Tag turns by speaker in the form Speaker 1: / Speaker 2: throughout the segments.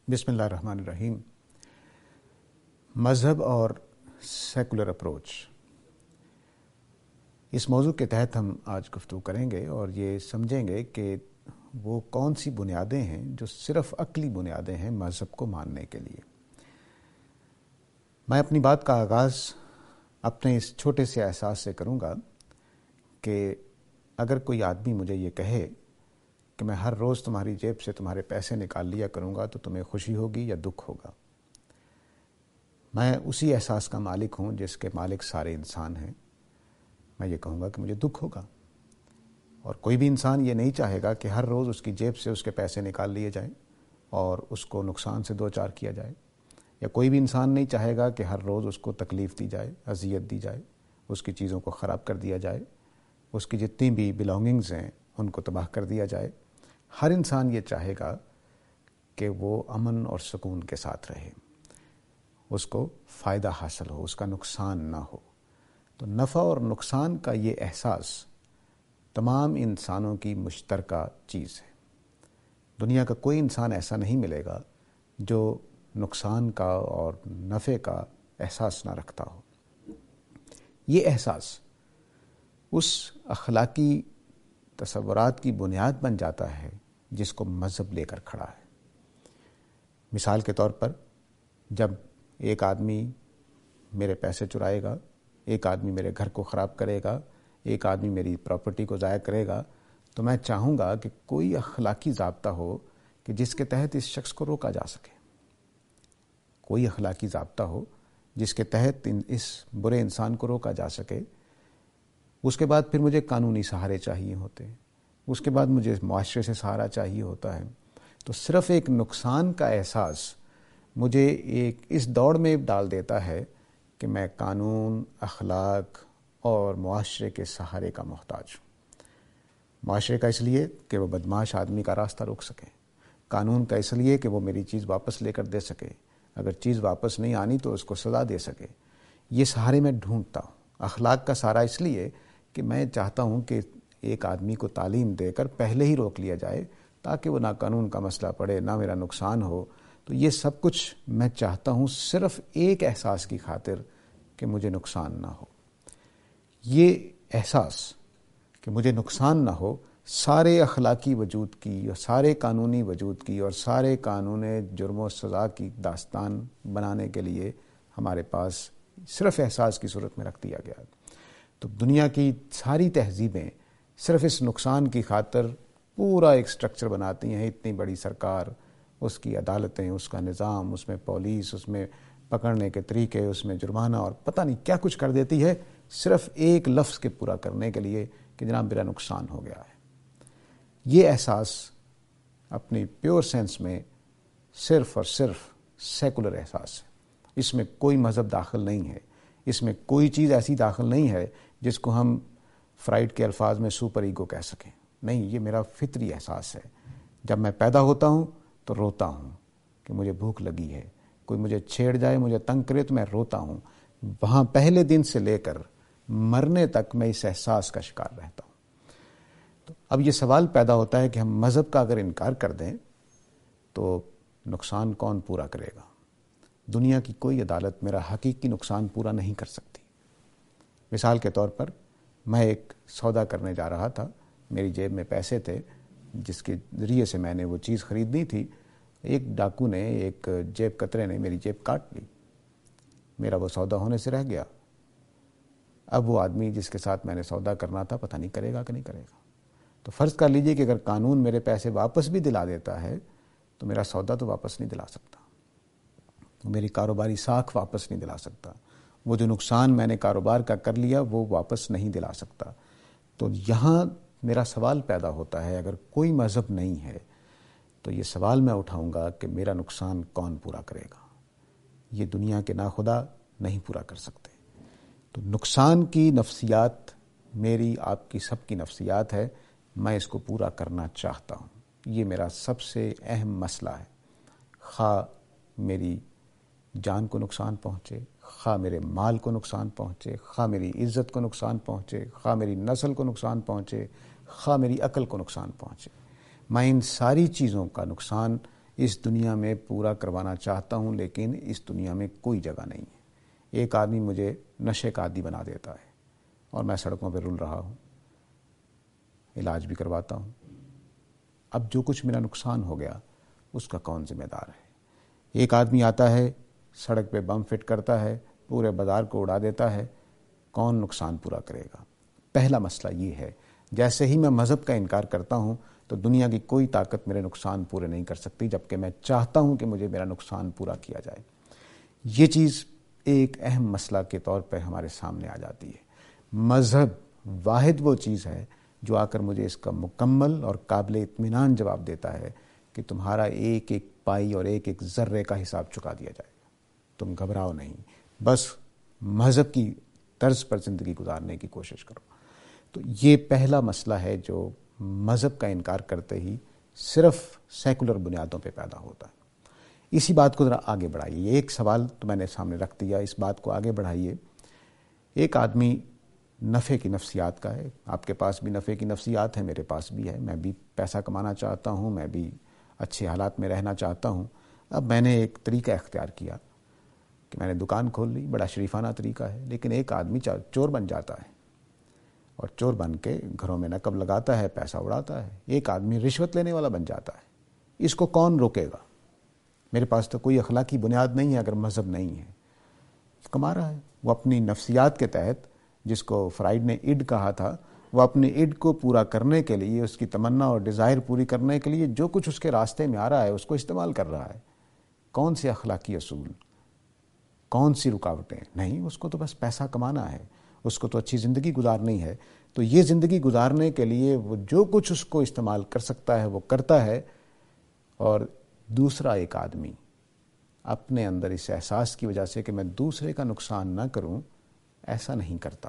Speaker 1: بسم اللہ الرحمن الرحیم۔ مذہب اور سیکولر اپروچ، اس موضوع کے تحت ہم آج گفتگو کریں گے اور یہ سمجھیں گے کہ وہ کون سی بنیادیں ہیں جو صرف عقلی بنیادیں ہیں مذہب کو ماننے کے لیے۔ میں اپنی بات کا آغاز اپنے اس چھوٹے سے احساس سے کروں گا کہ اگر کوئی آدمی مجھے یہ کہے کہ میں ہر روز تمہاری جیب سے تمہارے پیسے نکال لیا کروں گا تو تمہیں خوشی ہوگی یا دکھ ہوگا، میں اسی احساس کا مالک ہوں جس کے مالک سارے انسان ہیں۔ میں یہ کہوں گا کہ مجھے دکھ ہوگا، اور کوئی بھی انسان یہ نہیں چاہے گا کہ ہر روز اس کی جیب سے اس کے پیسے نکال لیے جائیں اور اس کو نقصان سے دوچار کیا جائے، یا کوئی بھی انسان نہیں چاہے گا کہ ہر روز اس کو تکلیف دی جائے، اذیت دی جائے، اس کی چیزوں کو خراب کر دیا جائے، اس کی جتنی بھی بلانگنگز ہیں ان کو تباہ کر دیا جائے۔ ہر انسان یہ چاہے گا کہ وہ امن اور سکون کے ساتھ رہے، اس کو فائدہ حاصل ہو، اس کا نقصان نہ ہو۔ تو نفع اور نقصان کا یہ احساس تمام انسانوں کی مشترکہ چیز ہے۔ دنیا کا کوئی انسان ایسا نہیں ملے گا جو نقصان کا اور نفع کا احساس نہ رکھتا ہو۔ یہ احساس اس اخلاقی تصورات کی بنیاد بن جاتا ہے جس کو مذہب لے کر کھڑا ہے۔ مثال کے طور پر، جب ایک آدمی میرے پیسے چرائے گا، ایک آدمی میرے گھر کو خراب کرے گا، ایک آدمی میری پراپرٹی کو ضائع کرے گا، تو میں چاہوں گا کہ کوئی اخلاقی ضابطہ ہو کہ جس کے تحت اس شخص کو روکا جا سکے، کوئی اخلاقی ضابطہ ہو جس کے تحت اس برے انسان کو روکا جا سکے۔ اس کے بعد پھر مجھے قانونی سہارے چاہیے ہوتے ہیں، اس کے بعد مجھے معاشرے سے سہارا چاہیے ہوتا ہے۔ تو صرف ایک نقصان کا احساس مجھے ایک اس دوڑ میں ڈال دیتا ہے کہ میں قانون، اخلاق اور معاشرے کے سہارے کا محتاج ہوں۔ معاشرے کا اس لیے کہ وہ بدمعاش آدمی کا راستہ روک سکے، قانون کا اس لیے کہ وہ میری چیز واپس لے کر دے سکے، اگر چیز واپس نہیں آنی تو اس کو سزا دے سکے۔ یہ سہارے میں ڈھونڈتا ہوں۔ اخلاق کا سہارا اس لیے کہ میں چاہتا ہوں کہ ایک آدمی کو تعلیم دے کر پہلے ہی روک لیا جائے تاکہ وہ نہ قانون کا مسئلہ پڑے، نہ میرا نقصان ہو۔ تو یہ سب کچھ میں چاہتا ہوں صرف ایک احساس کی خاطر کہ مجھے نقصان نہ ہو۔ یہ احساس کہ مجھے نقصان نہ ہو سارے اخلاقی وجود کی اور سارے قانونی وجود کی اور سارے قانون جرم و سزا کی داستان بنانے کے لیے ہمارے پاس صرف احساس کی صورت میں رکھ دیا گیا۔ تو دنیا کی ساری تہذیبیں صرف اس نقصان کی خاطر پورا ایک سٹرکچر بناتی ہیں، اتنی بڑی سرکار، اس کی عدالتیں، اس کا نظام، اس میں پولیس، اس میں پکڑنے کے طریقے، اس میں جرمانہ اور پتہ نہیں کیا کچھ کر دیتی ہے صرف ایک لفظ کے پورا کرنے کے لیے کہ جناب میرا نقصان ہو گیا ہے۔ یہ احساس اپنی پیور سینس میں صرف اور صرف سیکولر احساس ہے۔ اس میں کوئی مذہب داخل نہیں ہے، اس میں کوئی چیز ایسی داخل نہیں ہے جس کو ہم فرائڈ کے الفاظ میں سپر ایگو کہہ سکیں۔ نہیں، یہ میرا فطری احساس ہے۔ جب میں پیدا ہوتا ہوں تو روتا ہوں کہ مجھے بھوک لگی ہے، کوئی مجھے چھیڑ جائے، مجھے تنگ کرے تو میں روتا ہوں۔ وہاں پہلے دن سے لے کر مرنے تک میں اس احساس کا شکار رہتا ہوں۔ تو اب یہ سوال پیدا ہوتا ہے کہ ہم مذہب کا اگر انکار کر دیں تو نقصان کون پورا کرے گا؟ دنیا کی کوئی عدالت میرا حقیقی نقصان پورا نہیں کر سکتی۔ مثال کے طور پر، میں ایک سودا کرنے جا رہا تھا، میری جیب میں پیسے تھے جس کے ذریعے سے میں نے وہ چیز خریدنی تھی۔ ایک ڈاکو نے، ایک جیب کترے نے میری جیب کاٹ لی، میرا وہ سودا ہونے سے رہ گیا۔ اب وہ آدمی جس کے ساتھ میں نے سودا کرنا تھا پتہ نہیں کرے گا کہ نہیں کرے گا۔ تو فرض کر لیجئے کہ اگر قانون میرے پیسے واپس بھی دلا دیتا ہے تو میرا سودا تو واپس نہیں دلا سکتا، میری کاروباری ساکھ واپس نہیں دلا سکتا، وہ جو نقصان میں نے کاروبار کا کر لیا وہ واپس نہیں دلا سکتا۔ تو یہاں میرا سوال پیدا ہوتا ہے، اگر کوئی مذہب نہیں ہے تو یہ سوال میں اٹھاؤں گا کہ میرا نقصان کون پورا کرے گا؟ یہ دنیا کے ناخدا نہیں پورا کر سکتے۔ تو نقصان کی نفسیات میری، آپ کی، سب کی نفسیات ہے، میں اس کو پورا کرنا چاہتا ہوں۔ یہ میرا سب سے اہم مسئلہ ہے، خواہ میری جان کو نقصان پہنچے، خواہ میرے مال کو نقصان پہنچے، خواہ میری عزت کو نقصان پہنچے، خواہ میری نسل کو نقصان پہنچے، خواہ میری عقل کو نقصان پہنچے، میں ان ساری چیزوں کا نقصان اس دنیا میں پورا کروانا چاہتا ہوں لیکن اس دنیا میں کوئی جگہ نہیں ہے۔ ایک آدمی مجھے نشے کا عادی بنا دیتا ہے اور میں سڑکوں پہ رل رہا ہوں، علاج بھی کرواتا ہوں۔ اب جو کچھ میرا نقصان ہو گیا اس کا کون ذمہ دار ہے؟ ایک آدمی آتا ہے، سڑک پہ بم فٹ کرتا ہے، پورے بازار کو اڑا دیتا ہے، کون نقصان پورا کرے گا؟ پہلا مسئلہ یہ ہے، جیسے ہی میں مذہب کا انکار کرتا ہوں تو دنیا کی کوئی طاقت میرے نقصان پورے نہیں کر سکتی، جبکہ میں چاہتا ہوں کہ مجھے میرا نقصان پورا کیا جائے۔ یہ چیز ایک اہم مسئلہ کے طور پہ ہمارے سامنے آ جاتی ہے۔ مذہب واحد وہ چیز ہے جو آ کر مجھے اس کا مکمل اور قابل اطمینان جواب دیتا ہے کہ تمہارا ایک ایک پائی اور ایک ایک ذرے کا حساب چکا دیا جائے گا، تم گھبراؤ نہیں، بس مذہب کی طرز پر زندگی گزارنے کی کوشش کرو۔ تو یہ پہلا مسئلہ ہے جو مذہب کا انکار کرتے ہی صرف سیکولر بنیادوں پہ پیدا ہوتا ہے۔ اسی بات کو ذرا آگے بڑھائیے، ایک سوال تو میں نے سامنے رکھ دیا، اس بات کو آگے بڑھائیے۔ ایک آدمی نفع کی نفسیات کا ہے، آپ کے پاس بھی نفع کی نفسیات ہے، میرے پاس بھی ہے، میں بھی پیسہ کمانا چاہتا ہوں، میں بھی اچھے حالات میں رہنا چاہتا ہوں۔ اب میں نے ایک طریقہ اختیار کیا کہ میں نے دکان کھول لی، بڑا شریفانہ طریقہ ہے، لیکن ایک آدمی چور بن جاتا ہے اور چور بن کے گھروں میں نقب لگاتا ہے، پیسہ اڑاتا ہے۔ ایک آدمی رشوت لینے والا بن جاتا ہے، اس کو کون روکے گا؟ میرے پاس تو کوئی اخلاقی بنیاد نہیں ہے اگر مذہب نہیں ہے، کما رہا ہے وہ اپنی نفسیات کے تحت، جس کو فرائیڈ نے اڈ کہا تھا، وہ اپنے اڈ کو پورا کرنے کے لیے، اس کی تمنا اور ڈیزائر پوری کرنے کے لیے جو کچھ اس کے راستے میں آ رہا ہے اس کو استعمال کر رہا ہے۔ کون سے اخلاقی اصول، کون سی رکاوٹیں؟ نہیں، اس کو تو بس پیسہ کمانا ہے، اس کو تو اچھی زندگی گزارنی ہے۔ تو یہ زندگی گزارنے کے لیے وہ جو کچھ اس کو استعمال کر سکتا ہے وہ کرتا ہے، اور دوسرا ایک آدمی اپنے اندر اس احساس کی وجہ سے کہ میں دوسرے کا نقصان نہ کروں، ایسا نہیں کرتا۔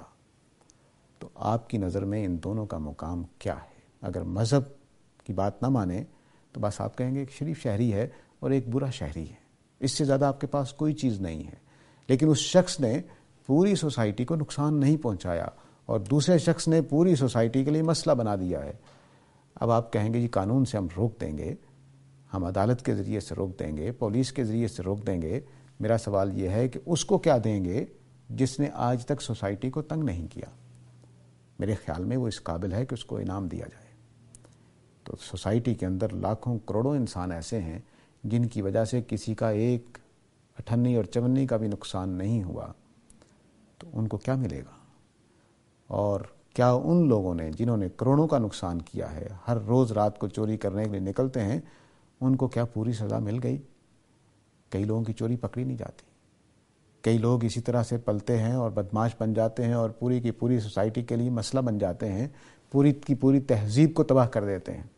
Speaker 1: تو آپ کی نظر میں ان دونوں کا مقام کیا ہے؟ اگر مذہب کی بات نہ مانے تو بس آپ کہیں گے ایک شریف شہری ہے اور ایک برا شہری ہے، اس سے زیادہ آپ کے پاس کوئی چیز نہیں ہے۔ لیکن اس شخص نے پوری سوسائٹی کو نقصان نہیں پہنچایا اور دوسرے شخص نے پوری سوسائٹی کے لیے مسئلہ بنا دیا ہے۔ اب آپ کہیں گے جی قانون سے ہم روک دیں گے، ہم عدالت کے ذریعے سے روک دیں گے، پولیس کے ذریعے سے روک دیں گے۔ میرا سوال یہ ہے کہ اس کو کیا دیں گے جس نے آج تک سوسائٹی کو تنگ نہیں کیا؟ میرے خیال میں وہ اس قابل ہے کہ اس کو انعام دیا جائے۔ تو سوسائٹی کے اندر لاکھوں کروڑوں انسان ایسے ہیں جن کی وجہ سے کسی کا ایک اٹھنی اور چونی کا بھی نقصان نہیں ہوا، تو ان کو کیا ملے گا؟ اور کیا ان لوگوں نے جنہوں نے کروڑوں کا نقصان کیا ہے، ہر روز رات کو چوری کرنے کے لیے نکلتے ہیں، ان کو کیا پوری سزا مل گئی؟ کئی لوگوں کی چوری پکڑی نہیں جاتی، کئی لوگ اسی طرح سے پلتے ہیں اور بدماش بن جاتے ہیں اور پوری کی پوری سوسائٹی کے لیے مسئلہ بن جاتے ہیں، پوری کی پوری تہذیب کو تباہ کر دیتے ہیں۔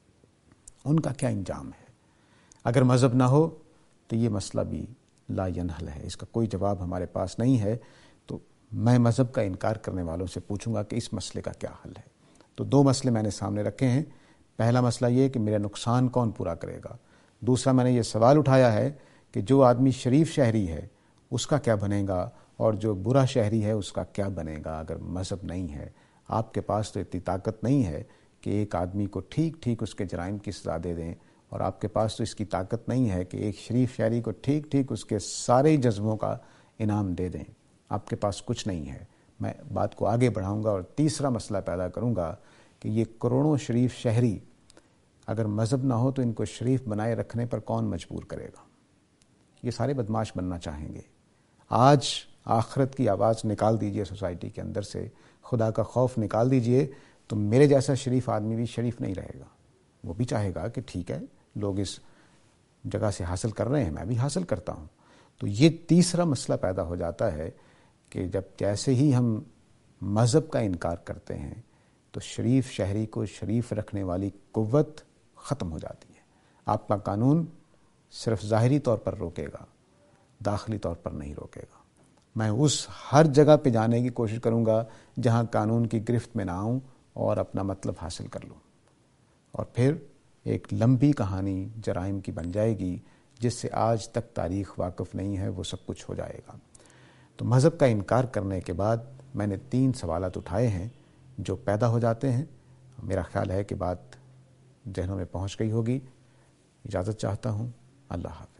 Speaker 1: ان کا کیا انجام ہے؟ اگر مذہب نہ ہو تو یہ مسئلہ بھی لا ینحل ہے، اس کا کوئی جواب ہمارے پاس نہیں ہے۔ تو میں مذہب کا انکار کرنے والوں سے پوچھوں گا کہ اس مسئلے کا کیا حل ہے؟ تو دو مسئلے میں نے سامنے رکھے ہیں۔ پہلا مسئلہ یہ کہ میرا نقصان کون پورا کرے گا؟ دوسرا میں نے یہ سوال اٹھایا ہے کہ جو آدمی شریف شہری ہے اس کا کیا بنے گا، اور جو برا شہری ہے اس کا کیا بنے گا اگر مذہب نہیں ہے؟ آپ کے پاس تو اتنی طاقت نہیں ہے کہ ایک آدمی کو ٹھیک ٹھیک اس کے جرائم کی سزا دے دیں، اور آپ کے پاس تو اس کی طاقت نہیں ہے کہ ایک شریف شہری کو ٹھیک ٹھیک اس کے سارے جذبوں کا انعام دے دیں۔ آپ کے پاس کچھ نہیں ہے۔ میں بات کو آگے بڑھاؤں گا اور تیسرا مسئلہ پیدا کروں گا کہ یہ کروڑوں شریف شہری اگر مذہب نہ ہو تو ان کو شریف بنائے رکھنے پر کون مجبور کرے گا؟ یہ سارے بدماش بننا چاہیں گے۔ آج آخرت کی آواز نکال دیجئے سوسائٹی کے اندر سے، خدا کا خوف نکال دیجئے، تو میرے جیسا شریف آدمی بھی شریف نہیں رہے گا۔ وہ بھی چاہے گا کہ ٹھیک ہے، لوگ اس جگہ سے حاصل کر رہے ہیں، میں بھی حاصل کرتا ہوں۔ تو یہ تیسرا مسئلہ پیدا ہو جاتا ہے کہ جب جیسے ہی ہم مذہب کا انکار کرتے ہیں تو شریف شہری کو شریف رکھنے والی قوت ختم ہو جاتی ہے۔ آپ کا قانون صرف ظاہری طور پر روکے گا، داخلی طور پر نہیں روکے گا۔ میں اس ہر جگہ پہ جانے کی کوشش کروں گا جہاں قانون کی گرفت میں نہ آؤں اور اپنا مطلب حاصل کر لوں، اور پھر ایک لمبی کہانی جرائم کی بن جائے گی جس سے آج تک تاریخ واقف نہیں ہے، وہ سب کچھ ہو جائے گا۔ تو مذہب کا انکار کرنے کے بعد میں نے 3 سوالات اٹھائے ہیں جو پیدا ہو جاتے ہیں۔ میرا خیال ہے کہ بات ذہنوں میں پہنچ گئی ہوگی۔ اجازت چاہتا ہوں۔ اللہ حافظ۔